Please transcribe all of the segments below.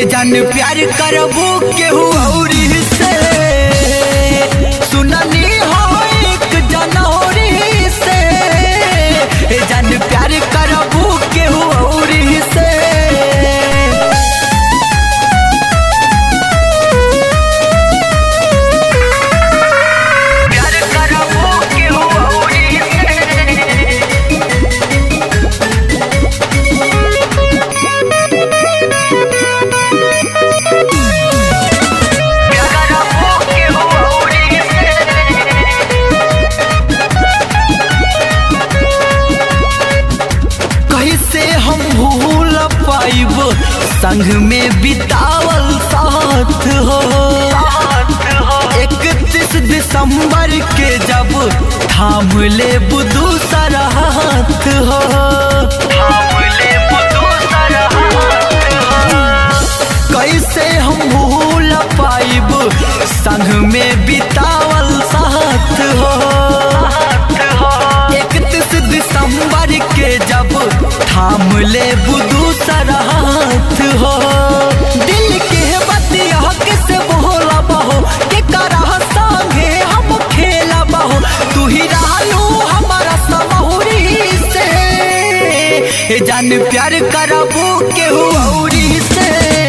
जान प्यार करबू केहू औरी से सुननी हो एक जनौरी से जान प्यार करबू केहू औरी से प्यार करबू केहू औरी कैसे हम भूल पाइब संग में बितावल साथ हो 31 दिसंबर के जब थाम ले दूसरा हाथ हो कैसे हम भूल पाइब संग में बितावल साथ हो 31 दिसंबर के जब थाम ले दूसरा हाथ हो दिल के बतिया किसे बोला बहो के करा संगे हम खेला बहो तू ही रहलू हमारा समहुरी से जान प्यार करबू केहू औरी से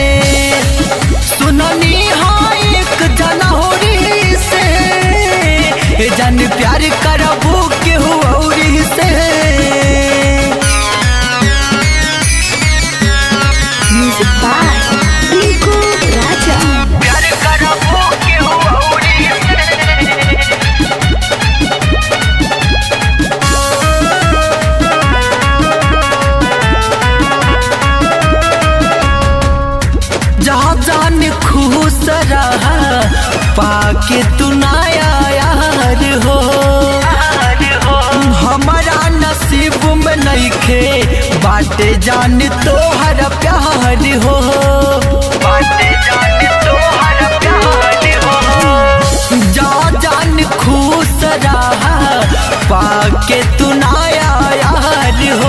सुननी हाँ एक जनौरी से जान प्यार करबू केहू औरी से Music by Rinku Raja. प्यार करबू केहू औरी जहाँ जान खुश रहा पाके तू नया यार हो हमारा नसीब में नइखे बाटे जान तोहर प्यार हो बाटे जान तोहर प्यार हो जा जान खुश रहा पाके तू नया यार हो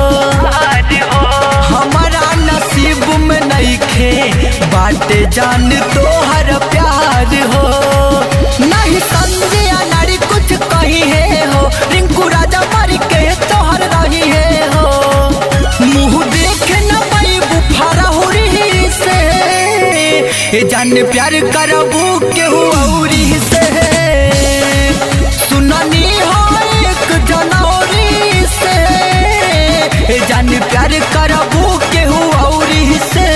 हमारा नसीब में नइखे बाटे जान तोहर प्यार हो नहीं संजय नारी कुछ कही है हो रिंकू राजा मारी के तोहर रही है हो मुँह देखे न पाइबू फरहुरी से जान प्यार करबू केहू औरी से सुननी हो एक जनौरी से जान प्यार करबू केहू औरी से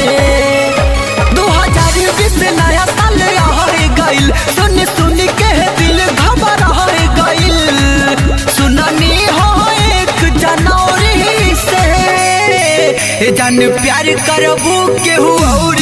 2020 नया साल आ गइल सुन सुन के दिल घबरा गइल सुननी हो एक जनौरी से जान प्यार करबू केहू औरी